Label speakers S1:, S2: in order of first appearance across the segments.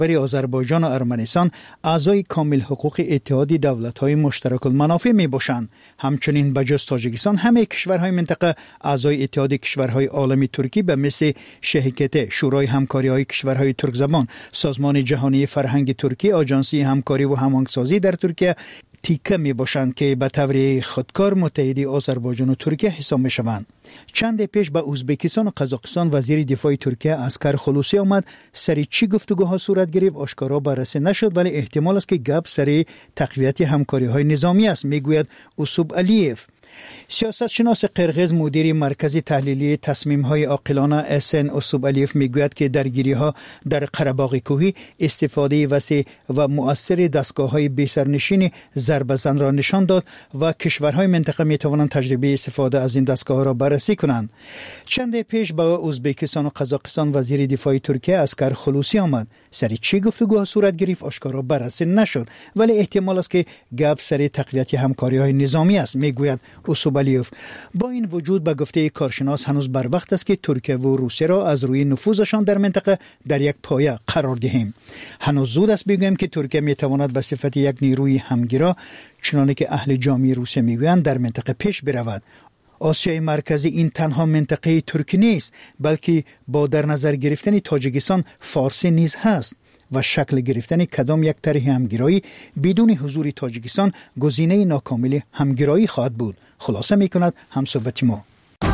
S1: برای آذربایجان و ارمنستان اعضای کامل حقوق اتحاد دولت‌های مشترک المنافع میباشند. همچنین بجز تاجیکستان همه کشورهای منطقه اعضای اتحاد کشورهای عالمی ترکی به مثل شهکت شورای همکاری‌های کشورهای ترک زبان، سازمان جهانی فرهنگ ترکی، آژانسی همکاری و هماهنگسازی در ترکیه تیکه می باشند که به طور خودکار متحدی آذربایجان و ترکیه حساب می شوند. چند پیش به ازبکستان و قزاقستان وزیر دفاع ترکیه اسکر خلوسی آمد. سری چی گفتگوها صورت گرفت آشکارا بررسی نشد، ولی احتمال است که گپ سری تقویت همکاری های نظامی است، میگوید اوسوب علیف. سیاستشناس قرغیز مدیر مرکز تحلیلی تصمیم‌های عاقلانه احسن اوسوب علیف میگوید که درگیری‌ها در قره‌باغ کوهی استفاده وسیع و مؤثر دستگاه‌های بی‌سرنشین ضربه‌زن را نشان داد و کشورهای منطقه می‌توانند تجربه استفاده از این دستگاه‌ها را بررسی کنند. چند پیش با ازبکستان و قزاقستان وزیر دفاع ترکیه اسکر خلوسی آمد. سری چی گفتگوها صورت گرفت آشکارا بررسی نشد، ولی احتمال است که گپ سری تقویت همکاری‌های نظامی است، میگوید اوسوب علیف. با این وجود به گفته کارشناس هنوز بر وقت است که ترکیه و روسیه را از روی نفوذشان در منطقه در یک پایه قرار دهیم. هنوز زود است بگوییم که ترکیه میتواند به صفت یک نیروی همگرا، چنانه که اهل جامعه روسیه میگویند، در منطقه پیش برود. آسیای مرکزی این تنها منطقه ترکی نیست، بلکه با در نظر گرفتن تاجیکستان فارسی نیز هست و شکل گرفتن کدام یک طرح همگرایی بدون حضور تاجیکستان گزینه ناکامل همگرایی خواهد بود. خلاصه میکند همصحبت ما.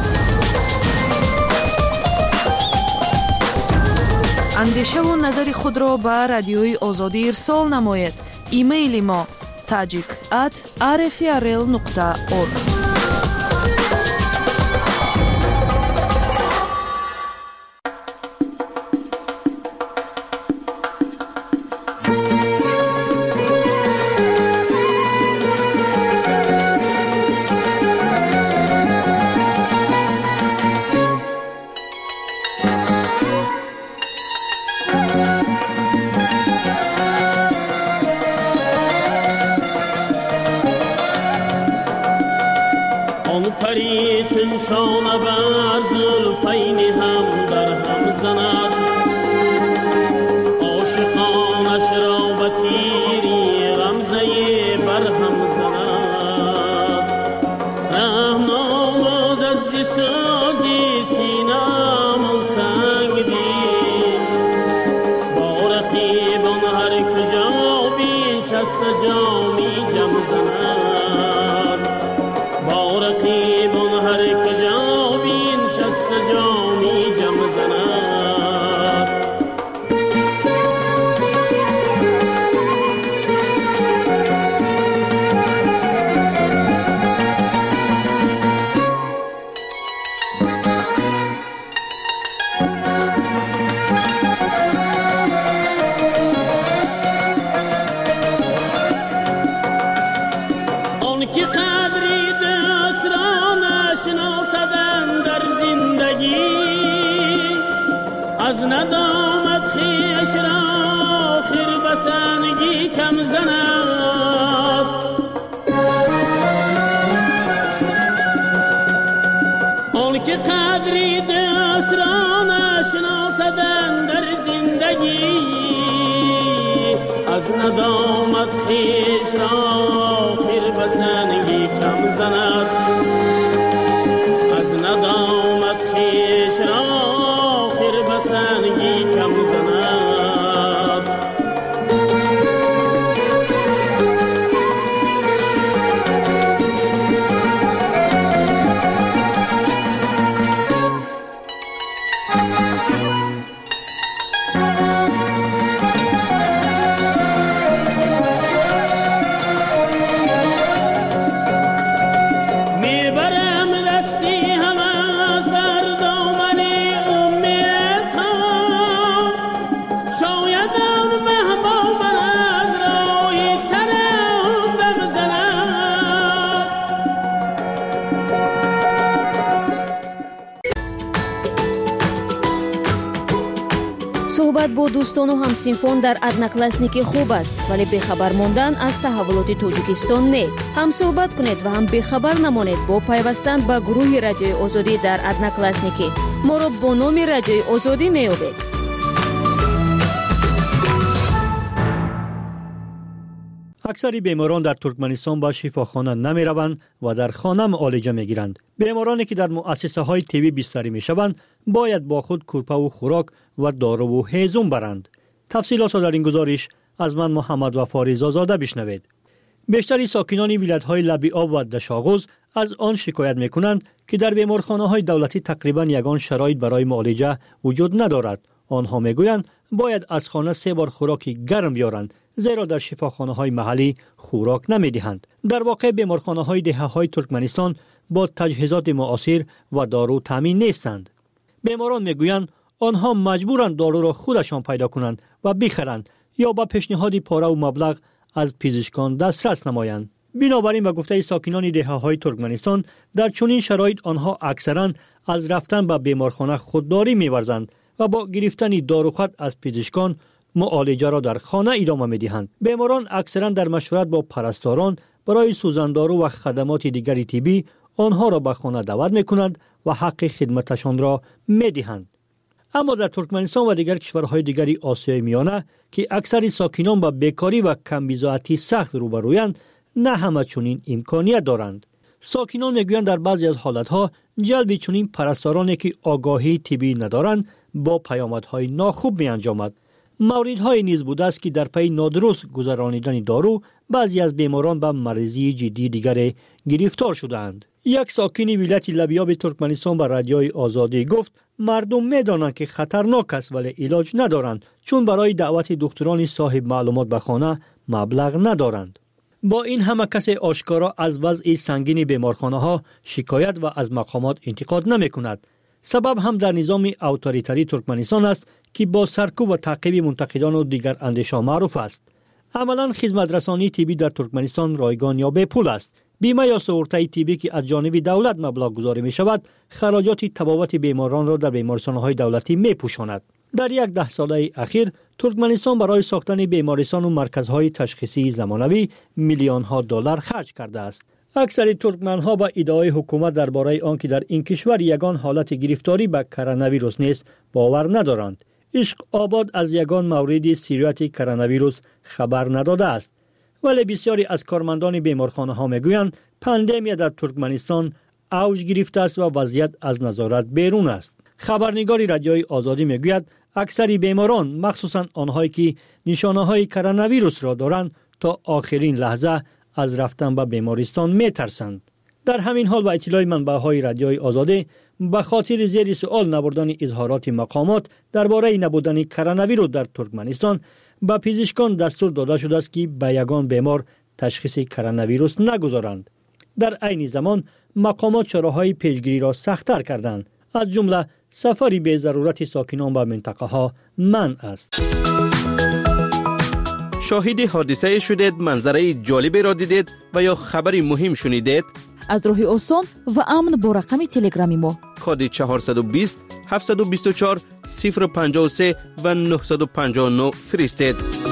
S2: اندیشه و نظر خود را به رادیوی آزادی ارسال نمایید. ایمیل ما tajik@rfrl.org. صحبت با دوستان و همسینفون در ادناکلاسنیکی خوب است، ولی بخبر ماندن از تحولات تاجیکستان نه. هم صحبت کنید و هم بخبر نمانید با پیوستن به گروه رادیوی آزادی در ادناکلاسنیکی. ما را با نام رادیوی آزادی می‌یابید.
S3: اکثر بیماران در ترکمنستان به شفاخانه نمی روند و در خانه معالجه می گیرند. بیمارانی که در مؤسسه های طبی بستری می شوند باید با خود کورپه و خوراک و دارو و هیزم برند. تفصیلات را در این گزارش از من محمد وفا رضازاده بشنوید. بیشتر ساکنان ولایت‌های لب آب و دشاغوز از آن شکایت می‌کنند که در بیمارخانه‌های دولتی تقریباً یگان شرایط برای معالجه وجود ندارد. آنها می‌گویند باید از خانه 3 بار خوراک گرم بیارند، زیرا در شفاخانه‌های محلی خوراک نمی‌دهند. در واقع بیمارخانه‌های دهه‌های ترکمنستان با تجهیزات معاصر و دارو تامین نیستند. بیماران می‌گویند آنها مجبورند دارو را خودشان پیدا کنند و بخرند یا با پیشنهاد پاره و مبلغ از پزشکان دسترس نمایند. بنابراین به گفته ساکنان دهه‌های ترکمنستان در چنین شرایط آنها اکثرا از رفتن به بیمارخانه خودداری می‌ورزند و با گرفتن داروخط از پزشکان معالجه را در خانه ادامه می‌دهند. بیماران اکثرا در مشورت با پرستاران برای سوزن دارو و خدمات دیگری طبی آنها را به خانه دعوت می‌کنند و حق خدمتشان را می‌دهند. اما در ترکمنستان و دیگر کشورهای دیگری آسیای میانه که اکثر ساکنان با بیکاری و کمبزاعتی سخت روبرویند، نه همه چنین امکانیت دارند. ساکنان میگویند در بعضی از حالتها جلب چنین پرستارانی که آگاهی طبی ندارند با پیامدهای ناخوب می انجامد. موردهای نیز بوده است که در پی نادرست گذرانیدن دارو بعضی از بیماران به مریضی جدی دیگر گرفتار شدند. یک ساکن ولایت لبیاب ترکمنستان به رادیوی آزادی گفت مردم میدانند که خطرناک است ولی علاج ندارند، چون برای دعوت دکتران صاحب معلومات به خانه مبلغ ندارند. با این همه کسی آشکارا از وضع سنگین بیمارخانه ها شکایت و از مقامات انتقاد نمی کند. سبب هم در نظام اتوریتری ترکمنستان است که با سرکوب و تعقیب منتقدان و دیگر اندیشان معروف است. عملا خدمت رسانی طبی در ترکمنستان رایگان یا به‌پول است. بیمه یا سئورته طبی که از جانب دولت مبلغ گذاری می شود، خراجات تبابت بیماران را در بیمارستان‌های دولتی می پوشاند. در 10 ساله اخیر ترکمنستان برای ساختن بیمارستان و مرکزهای تشخیصی زمانوی میلیون‌ها دلار خرج کرده است. اکثر ترکمن‌ها با ادعای حکومت درباره آنکه در این کشور یگان حالت گرفتاری به کرونا ویروس نیست باور ندارند. عشق آباد از یگان مورد سیریت کرونا ویروس خبر نداده است. ولی بسیاری از کارمندان بیمارخانه‌ها میگویند پاندمی در ترکمنستان اوج گرفته است و وضعیت از نظارت بیرون است. خبرنگاری رادیوی آزادی میگوید اکثر بیماران، مخصوصا آنهایی که نشانه‌های کرونا ویروس را دارند، تا آخرین لحظه از رفتن به بیمارستان میترسند. در همین حال با اطلاع منبع‌های رادیوی آزادی به خاطر زیر سوال نبردن اظهارات مقامات درباره نبودن کرونا ویروس در ترکمنستان، به پزشکان دستور داده شده است که به یگان بیمار تشخیص کرونا ویروس نگذارند. در عین زمان مقامات چاره‌های پیشگیری را سخت‌تر کردند. از جمله سفری به ضرورت ساکنان به منطقه ها منع است.
S4: شاهد حادثه شدید، منظره جالبی را دیدید و یا خبری مهم شنیدید؟
S5: از راه آسان و امن با رقم تلگرامی ما
S4: کد 420 724 053 و 959 فرستید.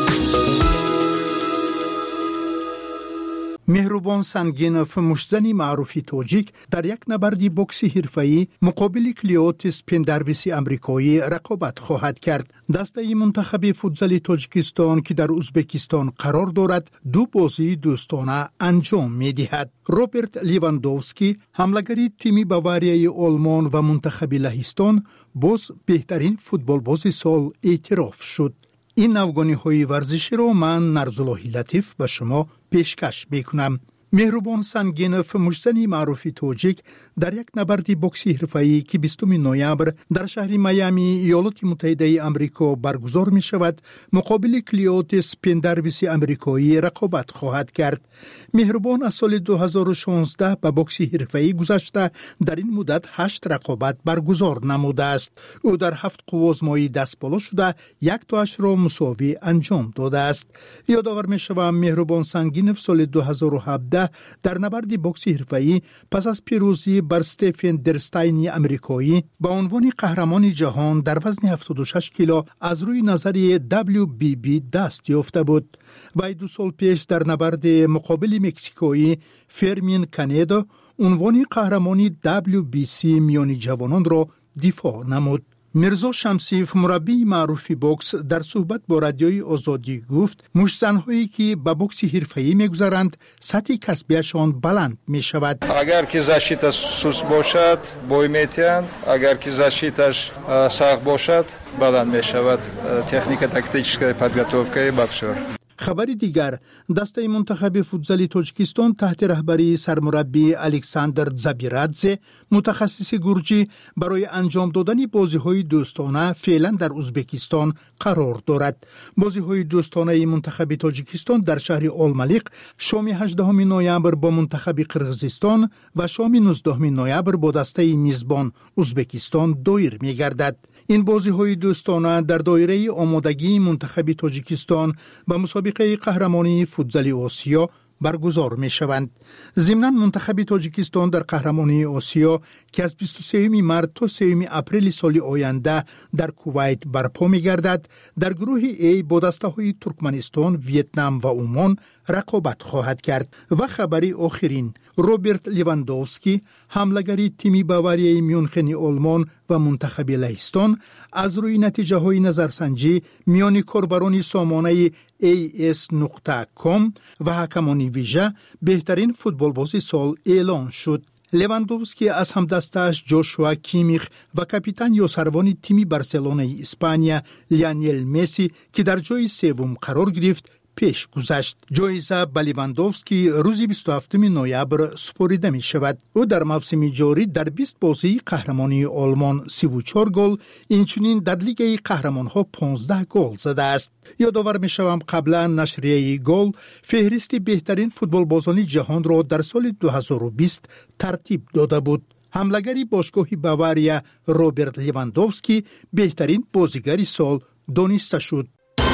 S6: مهربان سنگینوف، مشتزنی معروفی توجیک، در یک نبرد بوکسی حرفه‌ای مقابل کلیوتیس پندرویسی امریکایی رقابت خواهد کرد. دسته منتخب فوتبال تاجیکستان که در ازبکستان قرار دارد 2 بازی دوستانه انجام می‌دهد. روبرت لیواندوفسکی، حمله‌گر تیم باواریای آلمان و منتخب لهستان، باز بهترین فوتبال باز سال اعتراف شد. این افغانی ورزشی رو من نرزاللهی لطیف به شما پیشکش میکنم. مهربان سنگینوف، مشتزنی معروفی توجیک، در یک نبرد بوکسی حرفه‌ای که 20 نوامبر در شهر میامی ایالات متحده آمریکا برگزار می شود، مقابل کلیوتیس پندرویسی امریکایی رقابت خواهد کرد. مهربان از سال 2016 به بوکسی حرفه‌ای گذشته در این مدت 8 رقابت برگزار نموده است. او در 7 قوازمایی دست بالا شده 1 تا 8 را مساوی انجام داده است. یادآور می شوم مهربان سنگینوف سال 2017 در نبرد بوکسی حرفه‌ای پس از پیروزی بر استفن درستاین امریکایی با عنوان قهرمان جهان در وزن 76 کیلو از روی نظریه WBB دست یافته بود. و 2 سال پیش در نبرد مقابل مکزیکویی فرمین کانیدو عنوان قهرمانی WBC میانی جوانان را دفاع نمود. میرزا شمسیف مربی معروف بوکس در صحبت با رادیوی آزادی گفت مشت‌زن‌هایی که به بوکس حرفه‌ای می‌گذرند سطح کسبیشان بلند می‌شود.
S7: اگر که زشیتش سوس باشد بوی می‌تیند، اگر که زشیتش سخت باشد بلند می‌شود. تکنیک تاکتیکی подготовкой بوکسور.
S6: خبر دیگر، دسته منتخب فوتبال تاجیکستان تحت رهبری سرمربی الکساندر زابیرادزه متخصص گرجی برای انجام دادن بازی‌های دوستانه فعلا در ازبکستان قرار دارد. بازی‌های دوستانه منتخب تاجیکستان در شهر آلمالیق شام 18 نوامبر با منتخب قرقیزستان و شام 19 نوامبر با دسته میزبان ازبکستان دایر می‌گردد. این بازی‌های دوستانه در دایره آمادگی منتخب تاجیکستان به مسابقه قهرمانی فوتبال آسیا برگزار می‌شوند. ضمناً منتخب تاجیکستان در قهرمانی آسیا که از 23 مارس تا 3 اپریل سال آینده در کویت برپا می‌گردد، در گروه A با دسته‌های ترکمنستان، ویتنام و عمان رقابت خواهد کرد. و خبری آخرین، روبرت لیواندوفسکی حمله‌گر تیم باوریای میونخن آلمان و منتخب لهستان از روی نتیجه‌های نظرسنجی میان کاربران سامانه AS.com و حکمان ویژه بهترین فوتبالباز سال اعلان شد. لیواندوفسکی از همدستش جوشوا کیمیخ و کاپیتان یاسروان تیم بارسلونای اسپانیا لیونل مسی که در جای سوم قرار گرفت پیش گذشت. جایزه به لیواندوفسکی روز 27 نوامبر سپرده می شود. او در موسم جاری در 20 بازی قهرمانی آلمان 34 گل، اینچنین در لیگ قهرمان ها 15 گل زده است. یادآور می شوم قبلا نشریه گل فهرست بهترین فوتبال بازان جهان را در سال 2020 ترتیب داده بود. حمله‌گری باشگاه باواریا روبرت لیواندوفسکی بهترین بازیگر سال دانسته شد.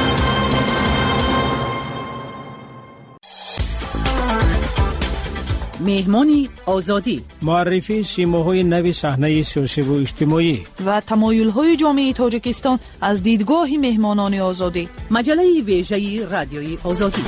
S5: مهمانی آزادی،
S8: معرفی سیماهای نو صحنه سیاسی و اجتماعی
S5: و تمایل‌های جامعه تاجیکستان از دیدگاه مهمانان آزادی. مجله ویژه رادیوی آزادی.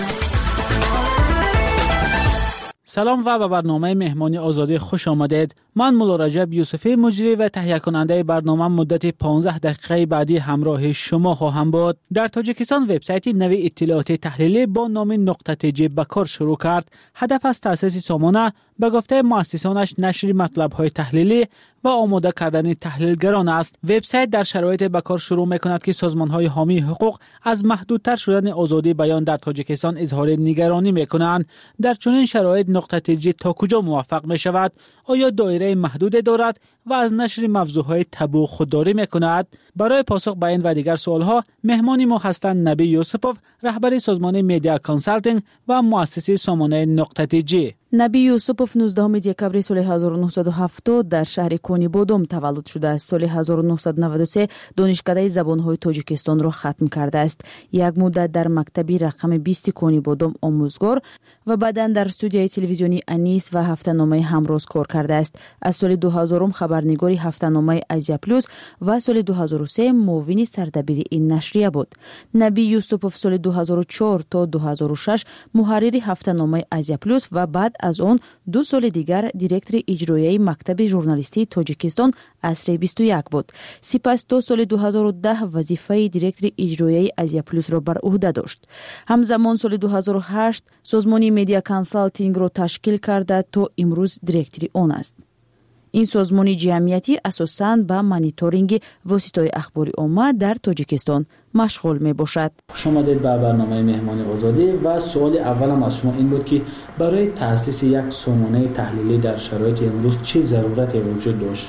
S8: سلام و به برنامه مهمانی آزادی خوش آمدید. من مولا رجب یوسفی مجری و تهیه کننده برنامه مدت 15 دقیقه بعدی همراه شما خواهم بود. در تاجیکستان وبسایت نوی اطلاعات تحلیلی با نام نقطه ج به کار شروع کرد. هدف از تأسیس سامانه به گفته مؤسسانش نشر مطلب‌های تحلیلی و آماده کردن تحلیلگران است. وبسایت در شرایط به کار شروع می‌کند که سازمان‌های حامی حقوق از محدودتر شدن آزادی بیان در تاجیکستان اظهار نگرانی می‌کنند. در چنین شرایط نقطه ج تا کجا موفق می‌شود؟ آیا دایره محدود دارد و از نشر موضوعهای تبو خودداری می‌کند؟ برای پاسخ به این و دیگر سوال‌ها مهمانی ما هستند نبی یوسپوف، رهبر سازمان میدیا کانسالتینگ و مؤسس سامانه نقطه ج.
S2: نبی یوسپوف 19 دکبر سال 1970 در شهر کونی بودم تولد شده است. سال 1993 دانشکده زبان‌های تاجیکستان را ختم کرده است. یک مدت در مکتبی رقم 20 کونی بودم آموزگار و بعداً در استودیوی تلویزیونی انیس و هفته‌نامه همروز کار کرده است. از سال 2000 خبرنگاری هفته‌نامه آزیا پلوس و سال 2003 معاون سردبیر این نشریه بود. نبی یوسپوف سال 2004 تا 2006 محرر هفته‌نامه آزیا پلوس و بعد از آن 2 سال دیگر دیرکتور اجرایی مکتب ژورنالیستی تاجیکستان عصر 21 بود. سپس 2 سال 2010 وظیفه دیرکتور اجرایی آزیا پلوس را بر عهده داشت. همزمان سال 2008 سازمان میدیا کانسالتینگ را تشکیل کرده تا امروز دیرکتور آن است. این سازمان جمعیتی اساساً به مانیتورینگ واسطه‌های اخباری عامه در تاجیکستان مشغول می باشد.
S8: خوش آمدید به برنامه مهمانی آزادی و سوال اولم از شما این بود که برای تأسیس یک سامانه تحلیلی در شرایط امروز چه ضرورتی وجود داشت؟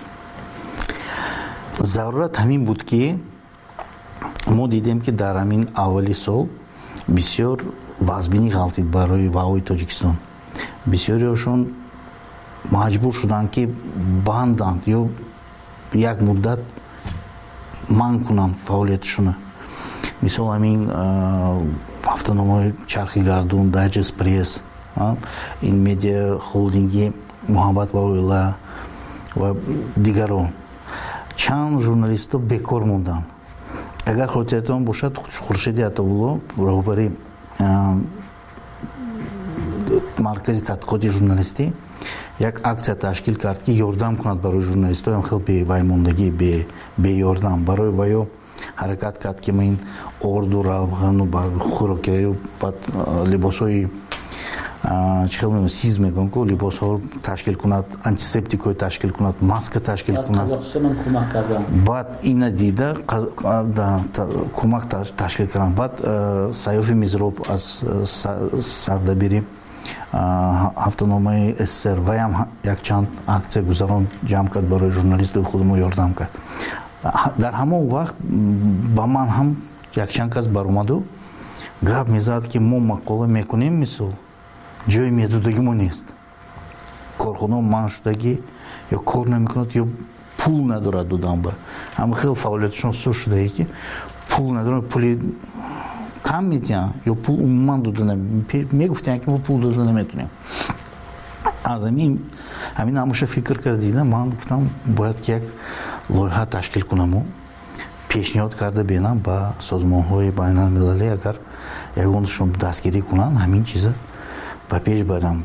S9: ضرورت همین بود که ما دیدیم که در همین اولی سال بسیار وضعبینی غلطید برای وعای تاجیکستان. بسیاریشون مجبور شدند که بندند یا یک مدت منع کنند فعالیتشون. مثال همین هفته‌نامه چرخی گردون، دایجست پرس، این میدیا هولدینگی محبت و اویلا و دیگران چند ژورنالیست بکار موندند. اگر خاطرتان باشد خورشید عطاالله رهبر مرکز تحقیقات ژورنالیستی یک акция تشکیل کرد که یاردم کند برای ژورنالیست‌ها، هم خیلی وایموندگی به یاردم برای وایو حرکت کرد که این اردو روغن و بر خوراکی و بعد لباسای چخیل سیز میگن که لباس ها تشکیل کند، انتیسپتیکوی تشکیل کند، ماسک تشکیل کند.
S8: از قزاقستان کمک کردن.
S9: بعد این دیده کمک تشکیل کردن. بعد سیاف میزروب از سردبیری هفته‌نامه استر و هم یک چند акция گذران جمع کرد برای ژورنالیست خودمو یاردم کرد. در همون وقت با من هم یک چند کس برآمد و گپ میزد که ما مقاله میکنیم مثل جای میدودگی ما نیست، کارخانه من شدگی یا کار نمیکند یا پول ندارد دادن به همه خیلی فعالیتشون سوش شده ای که پول ندارد، پولی کم میتین یا پول عموما داده میگفتن که ما پول داده نمیتونیم. از همین هموشه فکر کردیدم، من گفتم باید که یک لایحه تشکیل کنم و پیشنهاد کرده بینم با سازمان‌های بین‌المللی اگر یگانشون دستگیری کنن همین چیزا با پیش برم.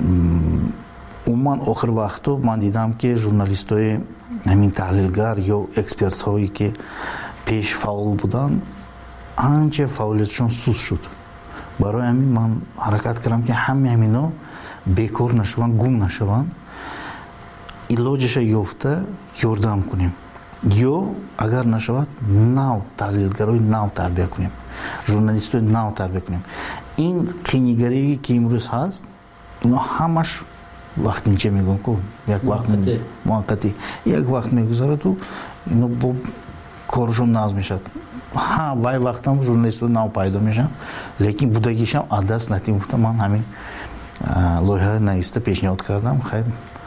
S9: عموما آخر وقتا من دیدم که ژورنالیست‌های همین تحلیلگر یا اکسپرت‌هایی که پیش فعال بودن آنچه فعالیتشون سوس شد. برای همین من حرکت کردم که همینا بیکار نشون، گم نشون، علاجش یافته یاردم کنیم یا اگر نشود نو تحلیلگرای نو تربیه کنیم، ژورنالیستای نو تربیه کنیم. این قینیگری که امروز هست اینا همش وقت اینچه میگن که یک وقت موقتی یک وقت میگذاره تو اینا با کارشون ناز میشد. ها وای وقت هم ژورنالیست نو پیدا میشن، لیکن بودگیش هم عدس نتیم. گفتم من همین لایحه نایسته پیشنهاد کردم. خیر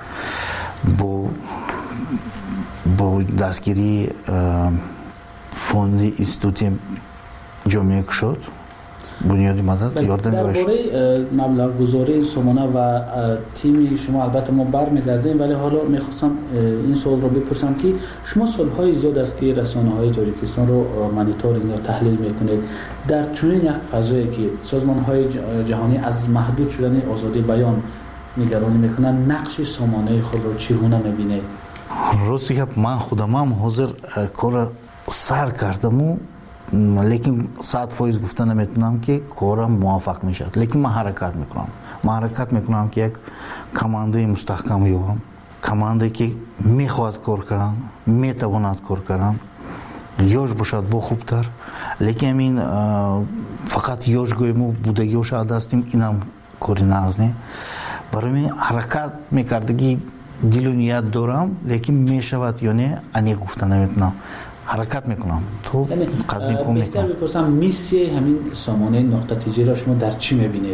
S9: با دستگیری فوند اینستیتوت جامعه کشاد بنیادی مدد یاردم می‌باشد.
S8: درباره مبلغ گذاری سامانه و تیم شما البته ما برمیگردیم، ولی حالا می‌خواستم این سوال رو بپرسم که شما سال‌های زیاد است که رسانه‌های تاجیکستان رو مانیتورینگ یا تحلیل می‌کنید. در چنین یک فضایی که سازمان‌های جهانی از محدود شدن آزادی بیان نگرانی می‌کنن، نقش سامانه خود رو چگونه می‌بینید؟
S9: راستی که من خودم هم حاضر کار سر کردم و لیکن 100% گفتن نمیتونم که کارم موفق میشد، لیکن من حرکت میکنم که یک کمانده مستحکم یابم، کمانده که میخواد کار کردن، میتواند کار کردن، یوش باشد با خوبتر، لیکن این فقط یوش گویم و بودگیوش عدستیم اینم کاری نازنه. برای من حرکت میکردگی دل و نیت دارم، لیکن میشود یا نه انی گفتن نمیتونم. حرکت میکنم تو قدیم کن میکنم.
S8: بپرسم میسی همین سامانه نقطه تیجی را شما در چی میبینید؟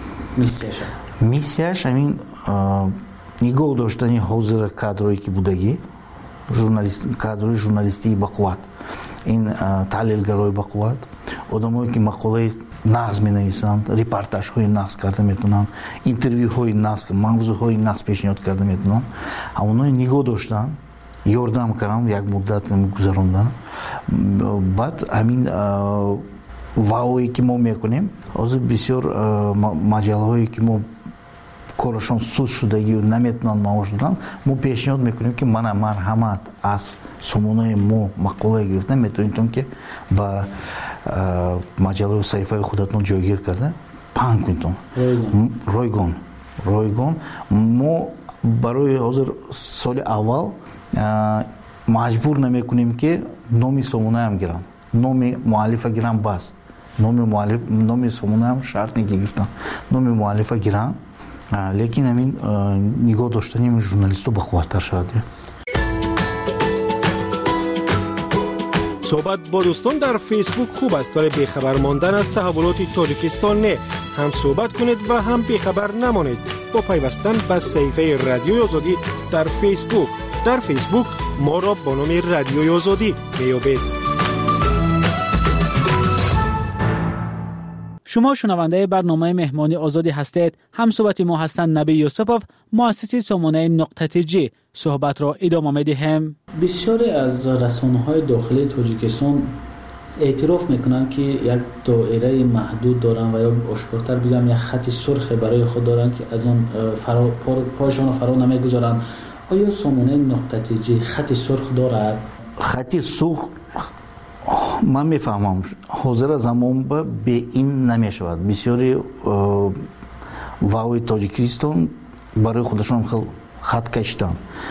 S9: میسیش همین نگاه داشتنی حاضر کادرایی که بودگی کادرای ژورنالیستی با قوت، این تحلیلگرای با قوت، آدمایی که مقاله نقض مینویسند، رپورتاژ های نقض کرده میتونن، اینترویو های نقض، موضوع های نقض پیشنهاد کرده میتونن. همونای نگاه داشتن، یاردم کردم، یک مدت گذراندم. بعد همین واوی که ما میکنیم از بسیار مجله که ما کارشون سوز شده و نمیتونن معاش دادن، ما پیشنهاد میکنیم که من مرحمت از سامانه ما مقاله گرفتن میتونید که با مجله صحیفه خودتون جایگیر کرده 5 کنتون رایگان ما برای حاضر سال اول مجبور نمیکنیم که نامی سامانه هم گیرن، نامی مؤلفه گیرن، بس نامی سامانه هم شرط نگرفتن، نامی مؤلفه گیرن، لیکن همین نگاه داشتنی ژورنالیستو با قوت‌تر شده.
S10: صحبت با دوستان در فیسبوک خوب است، ولی بیخبر ماندن از تحولات تاجیکستان نه. هم صحبت کنید و هم بیخبر نمانید با پیوستن به صفحه رادیوی آزادی در فیسبوک. در فیسبوک ما را با نام رادیوی آزادی میابید.
S8: شما شنونده برنامه مهمانی آزادی هستید. هم صحبت ما هستند نبی یوسفوف، مؤسس سامانه نقطه تیجی. صحبت را ادامه میدیم. بسیاری از رسانه‌های داخلی تاجیکستان اعتراف میکنن که یک دایره محدود دارن و یا آشکارتر بگم یک خط سرخ برای خود دارن که از اون پایشان فرا نمیگذارن. آیا سامانه نقطه جی خط سرخ دارد؟
S9: خط سرخ من میفهمم حاضر زمان به این نمیشود. بسیاری واوی تاجیکستان برای خودشون خط کشیدن.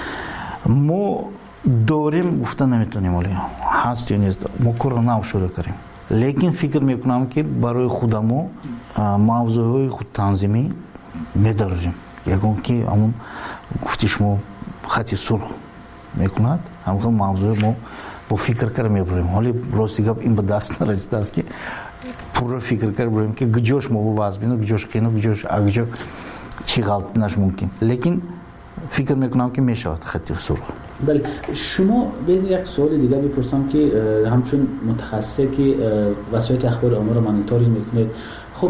S9: ما داریم گفتن نمیتونیم، ولی هست یا نیست ما کار نو شروع کنیم. لیکن فکر میکنم که برای خودمو موضوعهای خود تنظیمی میداریم. یکون که همون گفتی شما خط سرخ میکند، همون موضوع ما با فکر کر میبریم. حالی راستی گپ این به دست نرسیده است که پورا فکر کر بریم که گجوش ما با وزبینو گجوش خینو گجوش اگجو چی غلط نش ممکن. لیکن فکر میکنم که میشود خط سرخ.
S8: بله، شما ببین یک سوال دیگه بپرسم که همچون متخصصی که وسایل اخبار عامه رو مانیتورینگ میکنید، خب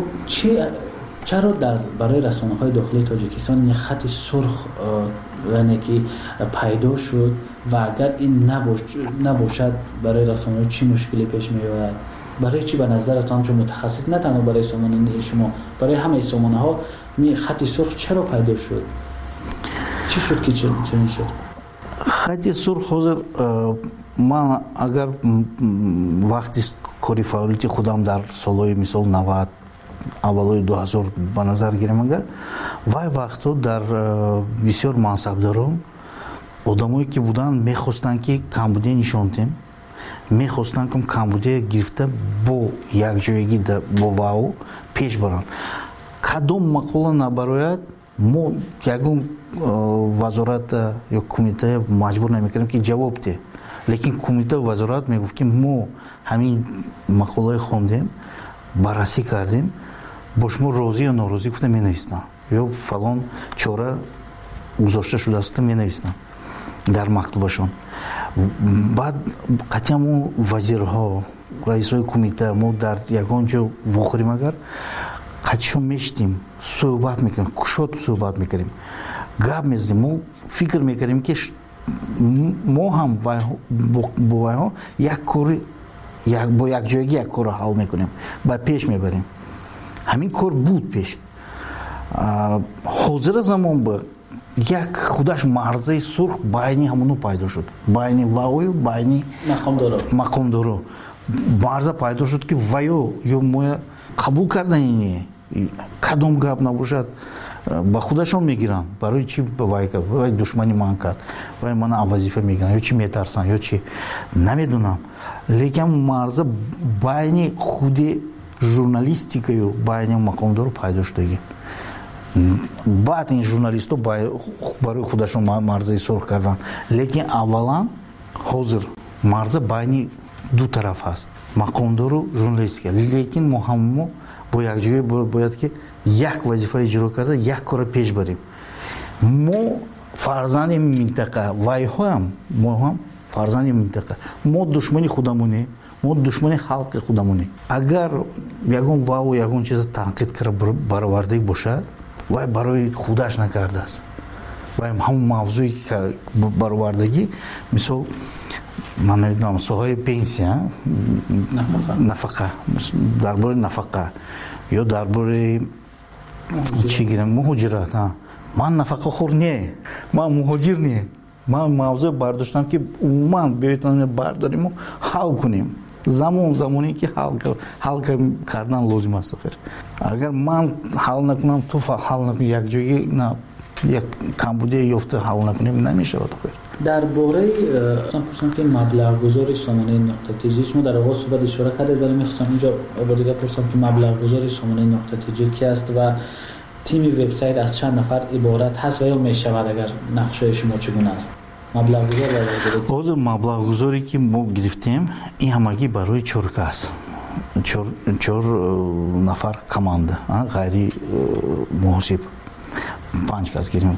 S8: چرا برای رسانه‌های داخلی تاجیکستان یک خط سرخ یعنی که پیدا شد و اگر این نباشد برای رسانه‌ها چی مشکلی پیش میاد؟ برای چی به نظرتان چون متخصص نه تنها برای سامانه شما، برای همه سامانه‌ها خط سرخ چرا پیدا شد؟ چی شد که چنین شد؟
S9: خط سرخ حاضر من اگر وقتی کاری فعالیتی خودم در سالهای مثال 90 اولای 2000 به نظر گیرم، اگر وای وقتا در بسیار منصبداران آدمایی که بودن میخواستن که کمبودی نشان دهیم، میخواستن که کمبودی گرفته با یک جایگی با واو پیش برن. کدام مقوله نبراید ما یکون وزارت یا کمیته مجبور نمیکنیم که جواب ده، لیکن کمیته وزارت میگفت که ما همین مقوله خوندیم، بررسی کردیم، با شما راضی یا ناراضی گفته می نویسن یا فلان چاره گذاشته شده است می نویسن در مکتوبشون. بعد قطعا ما وزیرها رئیسای کمیته ما در یکان جا واخریم اگر قطعشون میشتیم صحبت میکنیم، کشاد صحبت میکنیم، گپ میزنیم، ما فکر میکنیم که ما هم با ها یک کار با یک جایگی یک کار حل میکنیم و پیش میبریم. همین کار بود پیش. حاضر زمان با یک خودش مرزه سرخ باینی همونو پیدا شد، باینی واوی و باینی مقام دارو مرزه پیدا شد که وایو یا ما قبول کردن کدام گپ نباشد با خودشون میگیرن. برای چی وای کرد؟ وای دشمنی من کرد، وای من وظیفه میگیرن یا چی میترسن یا چی نمیدونم. لیکن مرزه باینی خود ژورنالیستیکا و باینی مقام دارو پیدا شده. بعد این ژورنالیست‌ها برای خودشون مرزه سرخ کردن. لیکن اولا حاضر مرزه باینی دو طرف هست، مقام دارو ژورنالیستیکا. لیکن ما هم با یک جایی باید که یک وظیفه اجرا کرده، یک کار پیش بریم. ما فرزند منطقه وای هم ما هم فرزند منطقه، ما دشمنی خودمونی، ما دشمنی خلق خودمونی. اگر یگون واو یگون چیز تنقید کرده برآورده باشد وای برای خودش نکرده است، وای همون موضوعی که برآوردگی مثل من نمیدونم سوهای پنسیا نفقه درباره نفقه یا درباره چی گیرم مهاجرت، من نفقه خور نه، من مهاجر نه، من موضوع برداشتم که عموما بیایتون برداریم و حل کنیم. زمانی که حل کردن لازم است. اگر من حل نکنم تو حل نکنی، یک جایی نه یک کمبودی یافته حل نکنیم نمیشه.
S8: درباره پرسیدم که مبلغ گذاری سامانه نقطه تیجی شما در آغاز صحبت اشاره کردید، ولی می‌خواستم اینجا بار دیگه پرسیدم که مبلغ گذاری سامانه نقطه تیجی کی است و تیم وبسایت از چند نفر عبارت هست و یا میشود اگر نقشه شما چگونه است؟ مبلغ گذاری
S9: مبلغ گذاری که ما گرفتیم این همگی برای 4 کس 4 نفر کمانده غیر محاسب 5 کس گرفتیم.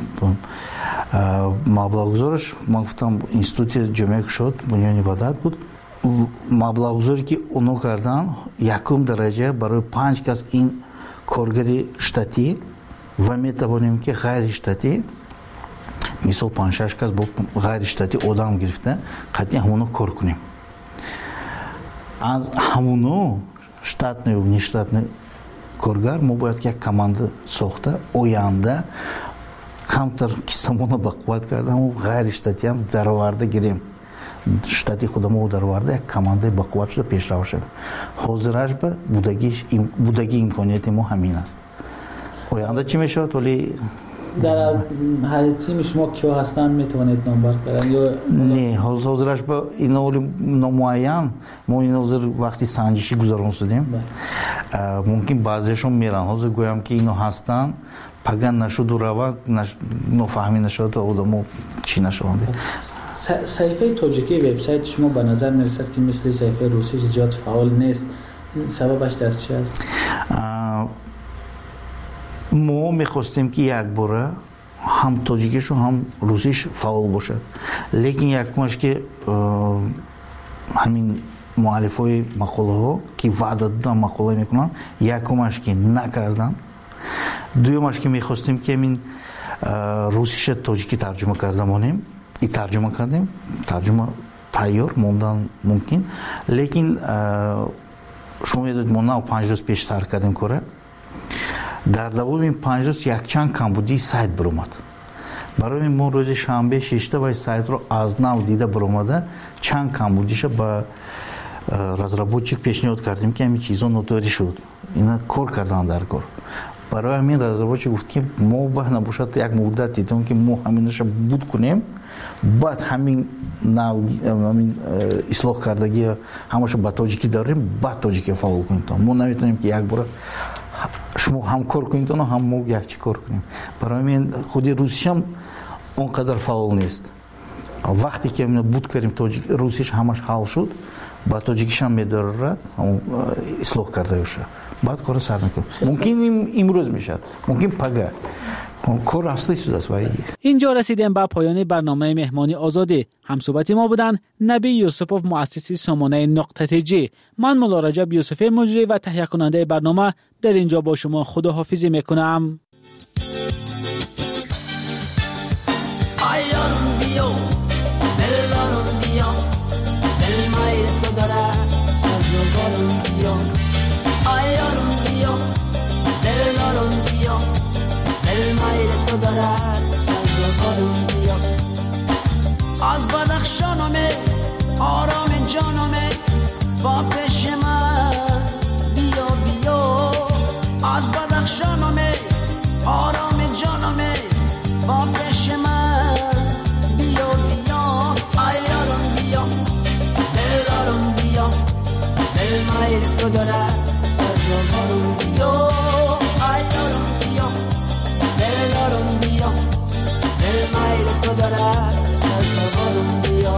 S9: مبلغ گذارش من گفتم اینستیتوت جمعه شد بنیانی بدات بود. مبلغ گذاری که اونو کردن یکم درجه برای 5 کس این کارگری штаті و میتوانیم که غیر штаті مثلا 5-6 کس با غیر штаті آدم گرفته قطعی همونو کار کنیم. аз ҳамуно штатную внештатный коргар мо бояд ки як команда сохта оянда камтар кисамона бақувват карда ҳамун ғайри штатиам дароварда гирем штати худамо дароварда як командаи бақувват шуда пешрав шавем. ҳозираш ба будаги имконияти мо ҳамин аст. оянда чӣ мешавад вале
S8: در تیم شما کیا هستن میتونید نامبر کردن یا
S9: نه حاضرش با اینا ولی نامعین ما اینا حاضر وقتی سنجشی گذارون شدیم ممکن بعضیشون میرن حاضر گویم که اینا هستن پگان نشد و رواد نفهمی نشد و آدمو چی نشونده.
S8: صحیفه تاجیکی وبسایت شما به نظر میرسد که مثل صحیفه روسی زیاد فعال نیست. سببش در چی است؟ ما میخواستیم که یک باره هم تاجیکیش و هم روسیش فعال باشد، لیکن یکماش که همین مؤلف های مقاله ها که وعده دادن مقاله میکنن یکماش که نکردن، دویماش که میخواستیم که همین روسیش تاجیکی ترجمه کرده مانیم ای ترجمه کردیم، ترجمه تیار موندن ممکن، لیکن شما میدونید ما نه 5 روز پیش سر کردیم کاره در دوام این 5 روز یک چند کمبودی سایت برآمد. برای ما روز شنبه 6 تا و سایت رو از نو دیده برآمده چند کمبودیش با разработчик پیشنهاد کردیم که همین چیزا نوتاری شد. اینا کار کردن در کار. برای همین разработчик گفت که ما به نباشد یک مدت دیدیم که ما همینش بود کنیم بعد همین نو همین اصلاح کردگی همش با تاجیکی داریم بعد تاجیکی فعال کنیم. ما نمیتونیم که یک بار شما هم کار کنید و هم ما یک چی کار کنیم. برای من خودی روسیش هم اونقدر فعال نیست. وقتی که من بود کردیم روسیش همش حل شد با تاجیکیش هم میدارد اصلاح کرده باشه بعد کار سر میکنم. ممکن امروز میشد ممکن پگاه کار اصلی شده است. اینجا رسیدیم به پایان برنامه مهمانی آزادی. همصحبت ما بودن نبی یوسفوف مؤسس سامانه نقطه جی. من مولا رجب یوسفی مجری و تهیه کننده برنامه در اینجا با شما خداحافظی میکنم.
S11: از بدخشانمه آرام جانمه با پیش من بیا بیا از بدخشانمه آرام جانمه با پیش من بیا بیا ایارم بیا دلارم بیا دل مایل تو داره سرزاوارم بیا ایارم بیا دلارم بیا دل مایل تو داره سرزاوارم بیا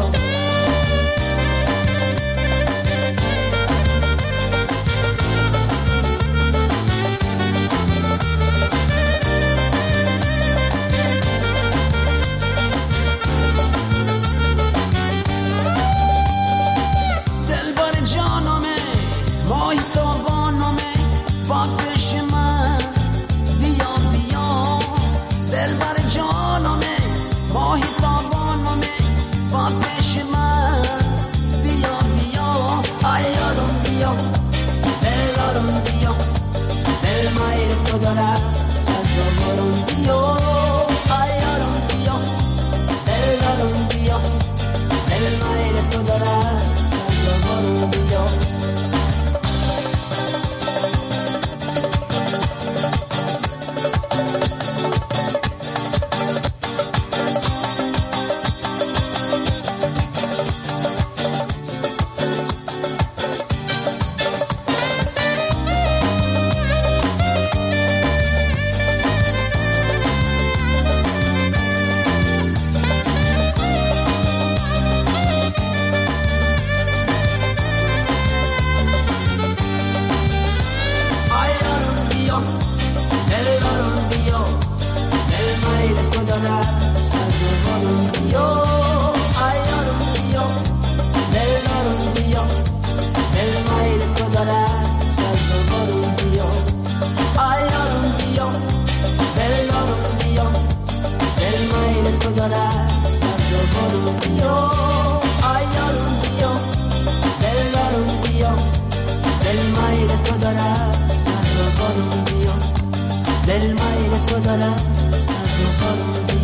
S11: دل مایل تو دارم ساز و